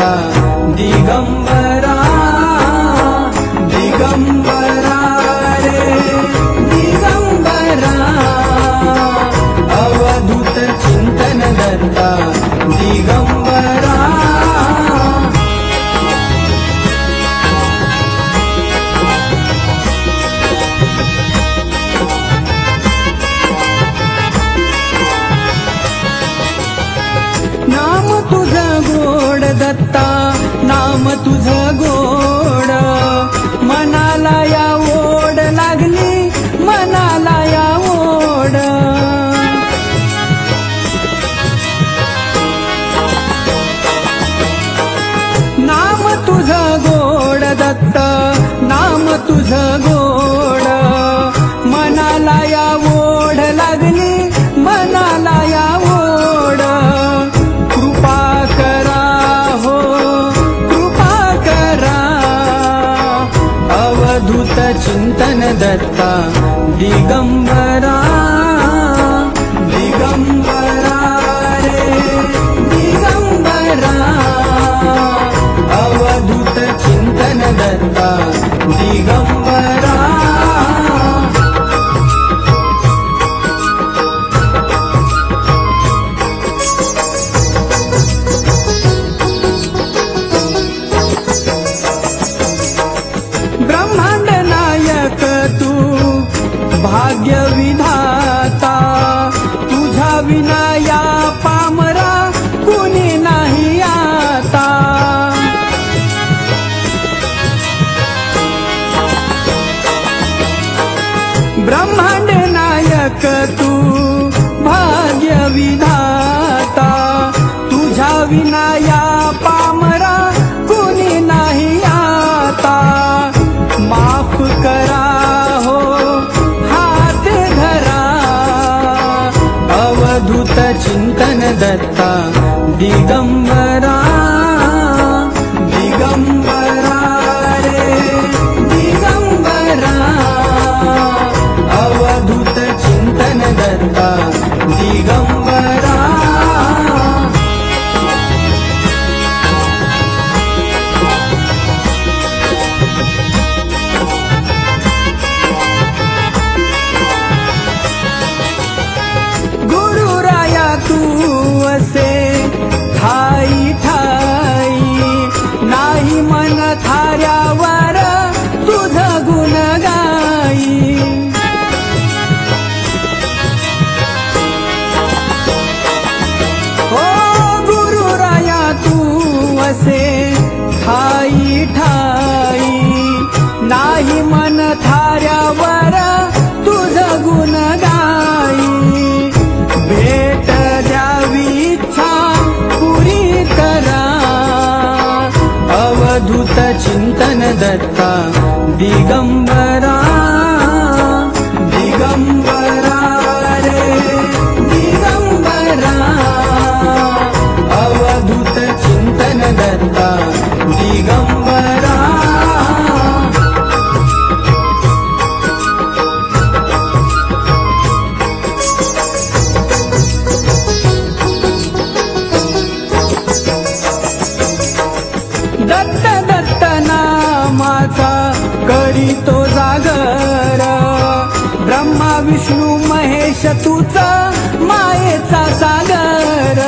दत्ता दिगंबरा दिगंबरा रे दिगंबरा अवधूत चिंतन दत्ता दिगंबरा नाम तुझं गोड दत्ता नाम तुझं गोड मनाला या ओढ लागली मनाला या ओढ नाम तुझं गोड दत्ता नाम तुझं गोड मनाला या ओढ लागली मनाला या ओढ कृपा करा हो कृपा करा अवधूत चिंतन दत्ता दिगंबरा दिगंबरा रे दिगंबरा अवधूत चिंतन दत्ता दिगंबरा ब्रह्मांड नायक तू भाग्य विधाता तुझा विना या पामरा कुणी नाही आता ब्रह्मांड नायक तू भाग्य विधाता तुझा विना या पामरा कुणी नाही आता माफ करा हो हात धरा अवधूत चिंतन दत्ता दिगंबरा दिगंबरा रे दिगंबरा अवधूत चिंतन दत्ता दिगंबरा तू असे ठाई ठाई नाही मन थाऱ्यावर तुझं गुण गाई हो गुरुराया तू असे ठाई ठाई नाही मन थाऱ्यावर तुझं गुण गाई भेट द्यावी इच्छा पुरी करा अवधूत चिंतन दत्ता दिगंबरा दिगंबरा रे दिगंबरा अवधूत चिंतन दत्ता दिगंबरा दत्त दत्त नामाचा करीतो जागर ब्रह्मा विष्णू महेश तुझा मायेचा सागर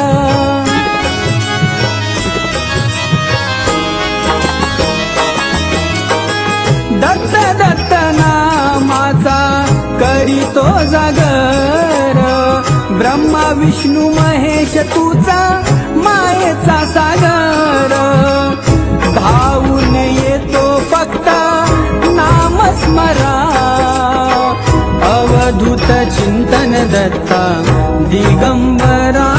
दत्त दत्त नामाचा करीतो जागर ब्रह्मा विष्णू महेश तुझा मायेचा सागर धावून येतो फक्त नामस्मरा अवधूत चिंतन दत्ता दिगंबरा